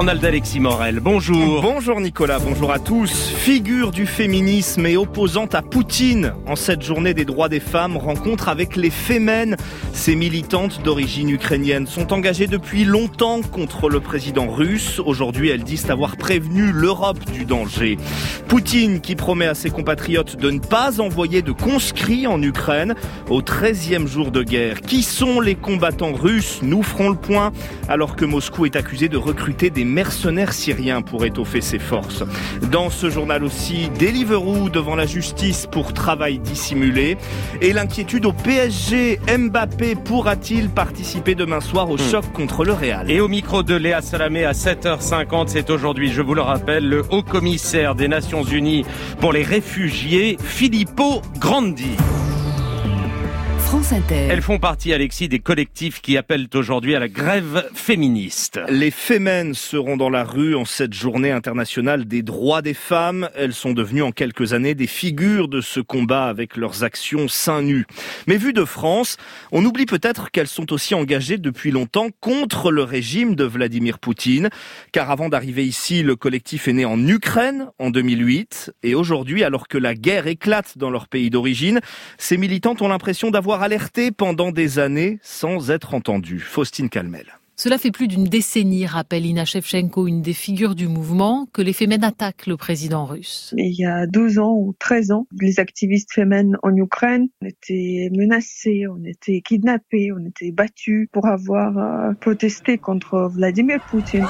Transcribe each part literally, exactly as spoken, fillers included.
journal d'Alexis Morel. Bonjour. Bonjour Nicolas, bonjour à tous. Figure du féminisme et opposante à Poutine. En cette journée des droits des femmes, rencontre avec les Femen. Ces militantes d'origine ukrainienne sont engagées depuis longtemps contre le président russe. Aujourd'hui, elles disent avoir prévenu l'Europe du danger. Poutine qui promet à ses compatriotes de ne pas envoyer de conscrits en Ukraine au treizième jour de guerre. Qui sont les combattants russes ? Nous ferons le point alors que Moscou est accusé de recruter des mercenaires syriens pour étoffer ses forces. Dans ce journal aussi, Deliveroo devant la justice pour travail dissimulé et l'inquiétude au P S G. Mbappé pourra-t-il participer demain soir au choc mmh. contre le Real ? Et au micro de Léa Salamé à sept heures cinquante, c'est aujourd'hui, je vous le rappelle, le haut-commissaire des Nations Unies pour les réfugiés, Filippo Grandi. France Inter. Elles font partie, Alexis, des collectifs qui appellent aujourd'hui à la grève féministe. Les Femen seront dans la rue en cette journée internationale des droits des femmes. Elles sont devenues en quelques années des figures de ce combat avec leurs actions seins nus. Mais vu de France, on oublie peut-être qu'elles sont aussi engagées depuis longtemps contre le régime de Vladimir Poutine. Car avant d'arriver ici, le collectif est né en Ukraine en deux mille huit. Et aujourd'hui, alors que la guerre éclate dans leur pays d'origine, ces militantes ont l'impression d'avoir alerté pendant des années sans être entendues. Faustine Calmel. Cela fait plus d'une décennie, rappelle Inna Shevchenko, une des figures du mouvement, que les Femen attaquent le président russe. Il y a douze ans ou treize ans, les activistes Femen en Ukraine, on était menacés, on était kidnappés, on était battus pour avoir euh, protesté contre Vladimir Poutine.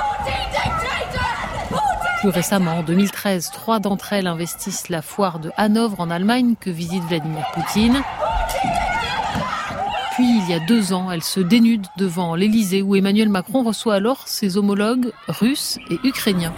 Plus récemment, en deux mille treize, trois d'entre elles investissent la foire de Hanovre en Allemagne que visite Vladimir Poutine. Puis, il y a deux ans, elle se dénude devant l'Élysée où Emmanuel Macron reçoit alors ses homologues russes et ukrainiens.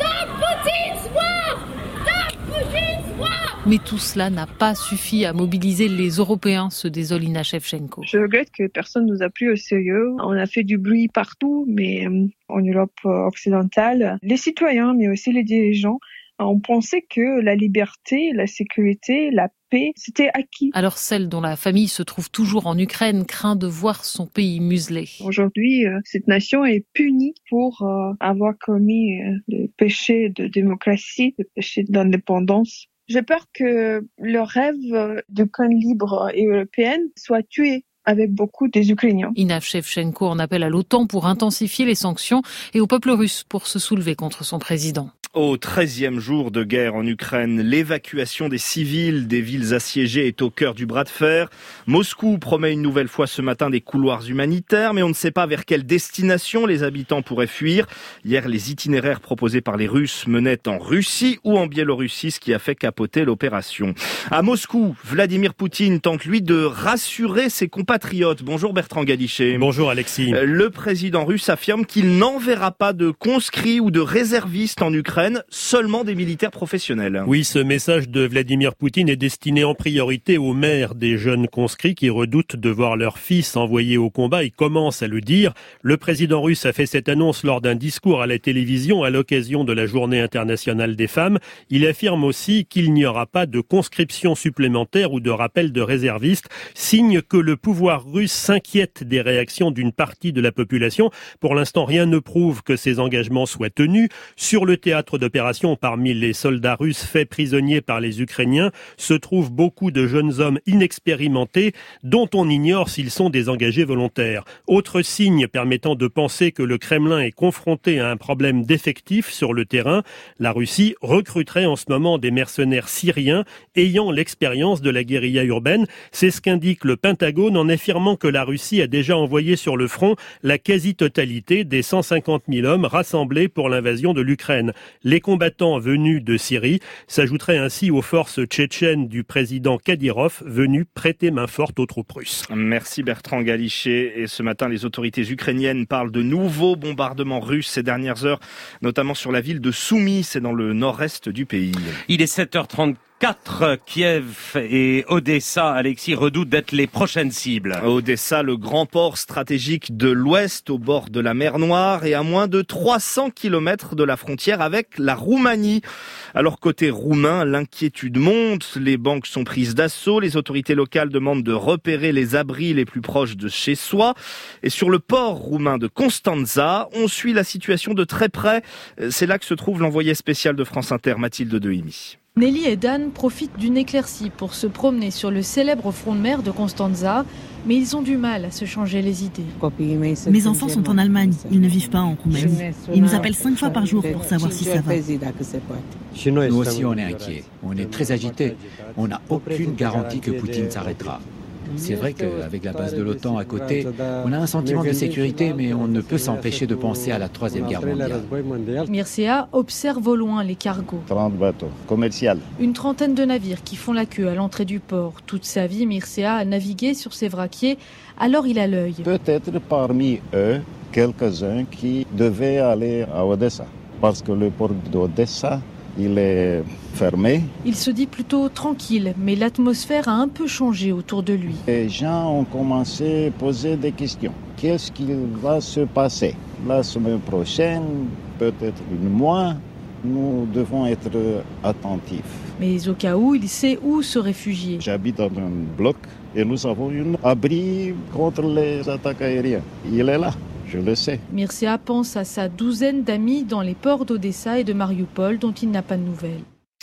Mais tout cela n'a pas suffi à mobiliser les Européens, se désole Inna Shevchenko. Je regrette que personne ne nous a pris au sérieux. On a fait du bruit partout, mais en Europe occidentale, les citoyens, mais aussi les dirigeants, on pensait que la liberté, la sécurité, la paix, c'était acquis. Alors celle dont la famille se trouve toujours en Ukraine craint de voir son pays muselé. Aujourd'hui, cette nation est punie pour avoir commis le péché de démocratie, le péché d'indépendance. J'ai peur que le rêve d'Ukraine libre et européenne soit tué avec beaucoup des Ukrainiens. Inna Shevchenko en appelle à l'OTAN pour intensifier les sanctions et au peuple russe pour se soulever contre son président. Au treizième jour de guerre en Ukraine, l'évacuation des civils des villes assiégées est au cœur du bras de fer. Moscou promet une nouvelle fois ce matin des couloirs humanitaires, mais on ne sait pas vers quelle destination les habitants pourraient fuir. Hier, les itinéraires proposés par les Russes menaient en Russie ou en Biélorussie, ce qui a fait capoter l'opération. À Moscou, Vladimir Poutine tente lui de rassurer ses compatriotes. Bonjour Bertrand Galichet. Bonjour Alexis. Le président russe affirme qu'il n'enverra pas de conscrits ou de réservistes en Ukraine, seulement des militaires professionnels. Oui, ce message de Vladimir Poutine est destiné en priorité aux mères des jeunes conscrits qui redoutent de voir leur fils envoyé au combat et commencent à le dire. Le président russe a fait cette annonce lors d'un discours à la télévision à l'occasion de la Journée internationale des femmes. Il affirme aussi qu'il n'y aura pas de conscription supplémentaire ou de rappel de réservistes, signe que le pouvoir russe s'inquiète des réactions d'une partie de la population. Pour l'instant, rien ne prouve que ces engagements soient tenus. Sur le théâtre d'opération, parmi les soldats russes faits prisonniers par les Ukrainiens, se trouvent beaucoup de jeunes hommes inexpérimentés dont on ignore s'ils sont des engagés volontaires. Autre signe permettant de penser que le Kremlin est confronté à un problème d'effectifs sur le terrain, la Russie recruterait en ce moment des mercenaires syriens ayant l'expérience de la guérilla urbaine. C'est ce qu'indique le Pentagone en affirmant que la Russie a déjà envoyé sur le front la quasi-totalité des cent cinquante mille hommes rassemblés pour l'invasion de l'Ukraine. Les combattants venus de Syrie s'ajouteraient ainsi aux forces tchétchènes du président Kadyrov venus prêter main forte aux troupes russes. Merci Bertrand Galichet. Et ce matin, les autorités ukrainiennes parlent de nouveaux bombardements russes ces dernières heures, notamment sur la ville de Soumy, c'est dans le nord-est du pays. Il est sept heures trente. quatre, Kiev et Odessa, Alexis, redoutent d'être les prochaines cibles. Odessa, le grand port stratégique de l'Ouest, au bord de la mer Noire et à moins de trois cents kilomètres de la frontière avec la Roumanie. Alors côté roumain, l'inquiétude monte, les banques sont prises d'assaut, les autorités locales demandent de repérer les abris les plus proches de chez soi. Et sur le port roumain de Constanța, on suit la situation de très près. C'est là que se trouve l'envoyé spécial de France Inter, Mathilde Dehimi. Nelly et Dan profitent d'une éclaircie pour se promener sur le célèbre front de mer de Constanța, mais ils ont du mal à se changer les idées. Mes enfants sont en Allemagne, ils ne vivent pas en Roumanie. Ils nous appellent cinq fois par jour pour savoir si ça va. Nous aussi on est inquiets, on est très agités. On n'a aucune garantie que Poutine s'arrêtera. C'est vrai qu'avec la base de l'OTAN à côté, on a un sentiment de sécurité, mais on ne peut s'empêcher de penser à la Troisième Guerre mondiale. Mircea observe au loin les cargos. trente bateaux commerciaux. Une trentaine de navires qui font la queue à l'entrée du port. Toute sa vie, Mircea a navigué sur ces vraquiers, alors il a l'œil. Peut-être parmi eux, quelques-uns qui devaient aller à Odessa, parce que le port d'Odessa, il est fermé. Il se dit plutôt tranquille, mais l'atmosphère a un peu changé autour de lui. Les gens ont commencé à poser des questions. Qu'est-ce qui va se passer la semaine prochaine, peut-être une mois? Nous devons être attentifs. Mais au cas où, il sait où se réfugier. J'habite dans un bloc et nous avons un abri contre les attaques aériennes. Il est là. Je le sais. Mircea pense à sa douzaine d'amis dans les ports d'Odessa et de Mariupol dont il n'a pas de nouvelles.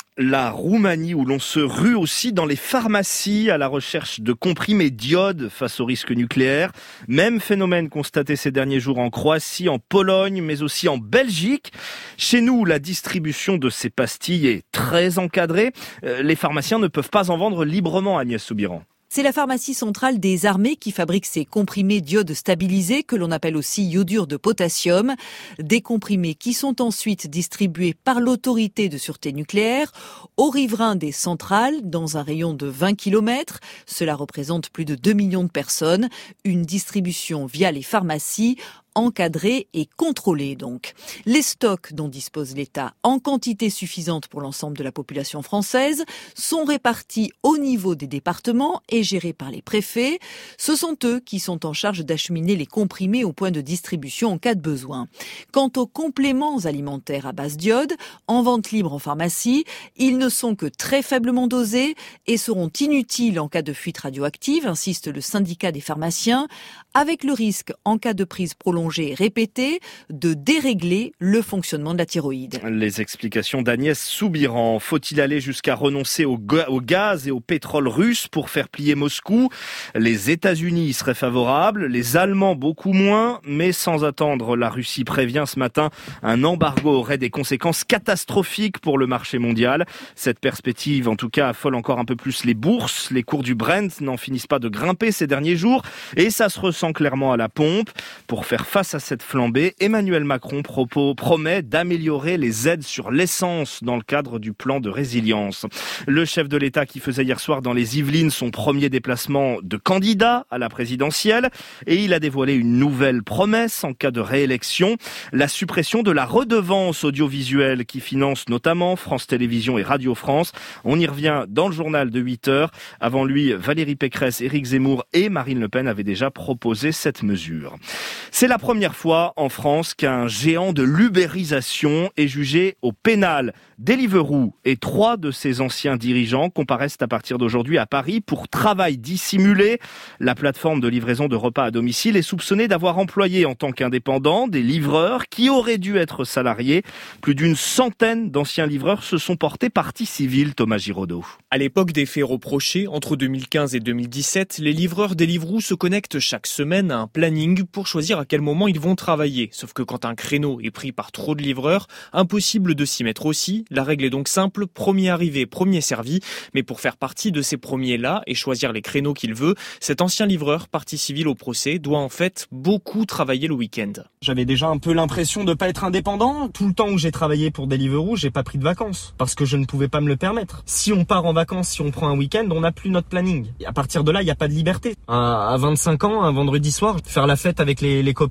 La Roumanie, où l'on se rue aussi dans les pharmacies à la recherche de comprimés d'iode face au risque nucléaire. Même phénomène constaté ces derniers jours en Croatie, en Pologne, mais aussi en Belgique. Chez nous, la distribution de ces pastilles est très encadrée. Les pharmaciens ne peuvent pas en vendre librement, Agnès Soubiran. C'est la pharmacie centrale des armées qui fabrique ces comprimés d'iode stabilisés, que l'on appelle aussi iodure de potassium. Des comprimés qui sont ensuite distribués par l'autorité de sûreté nucléaire aux riverains des centrales dans un rayon de vingt kilomètres. Cela représente plus de deux millions de personnes. Une distribution via les pharmacies, encadrés et contrôlés donc. Les stocks dont dispose l'État en quantité suffisante pour l'ensemble de la population française sont répartis au niveau des départements et gérés par les préfets. Ce sont eux qui sont en charge d'acheminer les comprimés au point de distribution en cas de besoin. Quant aux compléments alimentaires à base d'iode, en vente libre en pharmacie, ils ne sont que très faiblement dosés et seront inutiles en cas de fuite radioactive, insiste le syndicat des pharmaciens, avec le risque, en cas de prise prolongée répétée, de dérégler le fonctionnement de la thyroïde. Les explications d'Agnès Soubiran. Faut-il aller jusqu'à renoncer au, ga- au gaz et au pétrole russe pour faire plier Moscou? Les États-Unis y seraient favorables, les Allemands beaucoup moins, mais sans attendre, la Russie prévient ce matin, un embargo aurait des conséquences catastrophiques pour le marché mondial. Cette perspective, en tout cas, affole encore un peu plus les bourses. Les cours du Brent n'en finissent pas de grimper ces derniers jours et ça se ressent clairement à la pompe. Pour faire face à cette flambée, Emmanuel Macron propos, promet d'améliorer les aides sur l'essence dans le cadre du plan de résilience. Le chef de l'État qui faisait hier soir dans les Yvelines son premier déplacement de candidat à la présidentielle et il a dévoilé une nouvelle promesse en cas de réélection, la suppression de la redevance audiovisuelle qui finance notamment France Télévisions et Radio France. On y revient dans le journal de huit heures. Avant lui, Valérie Pécresse, Éric Zemmour et Marine Le Pen avaient déjà proposé cette mesure. C'est la première fois en France qu'un géant de l'ubérisation est jugé au pénal. Deliveroo et trois de ses anciens dirigeants comparaissent à partir d'aujourd'hui à Paris pour travail dissimulé. La plateforme de livraison de repas à domicile est soupçonnée d'avoir employé en tant qu'indépendants des livreurs qui auraient dû être salariés. Plus d'une centaine d'anciens livreurs se sont portés partie civile, Thomas Giraudot. À l'époque des faits reprochés, entre deux mille quinze et deux mille dix-sept, les livreurs Deliveroo se connectent chaque semaine à un planning pour choisir à quel moment ils vont travailler. Sauf que quand un créneau est pris par trop de livreurs, impossible de s'y mettre aussi. La règle est donc simple, premier arrivé, premier servi. Mais pour faire partie de ces premiers-là et choisir les créneaux qu'il veut, cet ancien livreur, partie civile au procès, doit en fait beaucoup travailler le week-end. J'avais déjà un peu l'impression de pas être indépendant. Tout le temps où j'ai travaillé pour Deliveroo, j'ai pas pris de vacances parce que je ne pouvais pas me le permettre. Si on part en vacances, si on prend un week-end, on n'a plus notre planning. Et à partir de là, il n'y a pas de liberté. À vingt-cinq ans, un vendredi soir, faire la fête avec les, les copains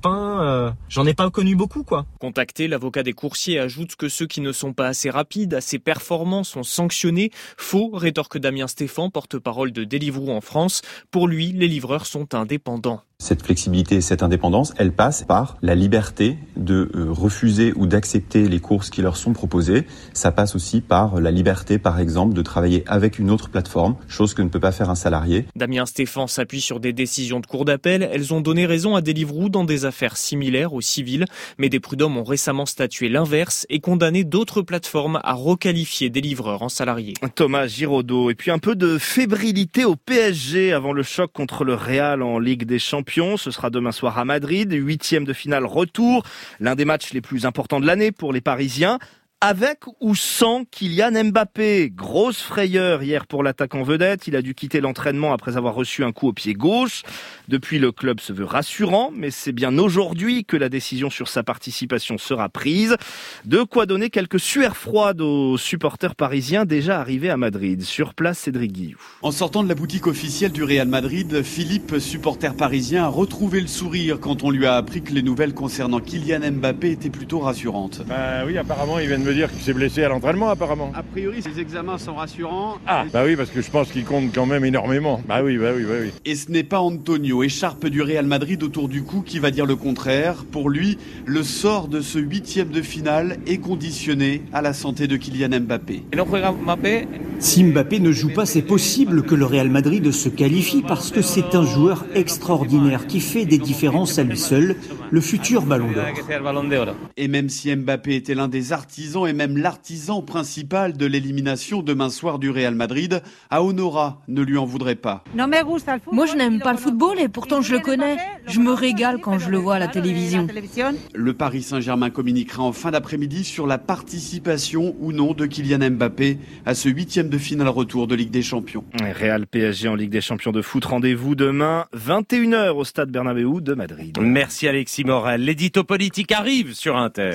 copains. Euh, j'en ai pas connu beaucoup, quoi. Contacté, l'avocat des coursiers ajoute que ceux qui ne sont pas assez rapides, assez performants sont sanctionnés. Faux, rétorque Damien Stéphan, porte-parole de Deliveroo en France. Pour lui, les livreurs sont indépendants. Cette flexibilité et cette indépendance, elle passe par la liberté de euh, refuser ou d'accepter les courses qui leur sont proposées. Ça passe aussi par la liberté, par exemple, de travailler avec une autre plateforme, chose que ne peut pas faire un salarié. Damien Stéphan s'appuie sur des décisions de cour d'appel. Elles ont donné raison à Deliveroo dans des affaires similaires au civil. Mais des prud'hommes ont récemment statué l'inverse et condamné d'autres plateformes à requalifier des livreurs en salariés. Thomas Giraudot. Et puis un peu de fébrilité au P S G avant le choc contre le Real en Ligue des Champions. Ce sera demain soir à Madrid, huitième de finale retour, l'un des matchs les plus importants de l'année pour les Parisiens. Avec ou sans Kylian Mbappé. Grosse frayeur hier pour l'attaquant vedette. Il a dû quitter l'entraînement après avoir reçu un coup au pied gauche. Depuis, le club se veut rassurant, mais c'est bien aujourd'hui que la décision sur sa participation sera prise. De quoi donner quelques sueurs froides aux supporters parisiens déjà arrivés à Madrid. Sur place, Cédric Guillou. En sortant de la boutique officielle du Real Madrid, Philippe, supporter parisien, a retrouvé le sourire quand on lui a appris que les nouvelles concernant Kylian Mbappé étaient plutôt rassurantes. Bah oui, apparemment, il vient de me dire qu'il s'est blessé à l'entraînement, apparemment. A priori, ces examens sont rassurants. Ah, bah oui, parce que je pense qu'il compte quand même énormément. Bah oui, bah oui, bah oui. Et ce n'est pas Antonio, écharpe du Real Madrid autour du cou, qui va dire le contraire. Pour lui, le sort de ce huitième de finale est conditionné à la santé de Kylian Mbappé. Si Mbappé ne joue pas, c'est possible que le Real Madrid se qualifie parce que c'est un joueur extraordinaire qui fait des différences à lui seul, le futur Ballon d'Or. Et même si Mbappé était l'un des artisans et même l'artisan principal de l'élimination demain soir du Real Madrid, Aonora ne lui en voudrait pas. Moi je n'aime pas le football et pourtant je le connais. Je me régale quand je le vois à la télévision. Le Paris Saint-Germain communiquera en fin d'après-midi sur la participation ou non de Kylian Mbappé à ce huitième de finale retour de Ligue des Champions. Real P S G en Ligue des Champions de foot. Rendez-vous demain vingt et une heures au stade Bernabéu de Madrid. Merci Alexis Morel. L'édito politique arrive sur Inter.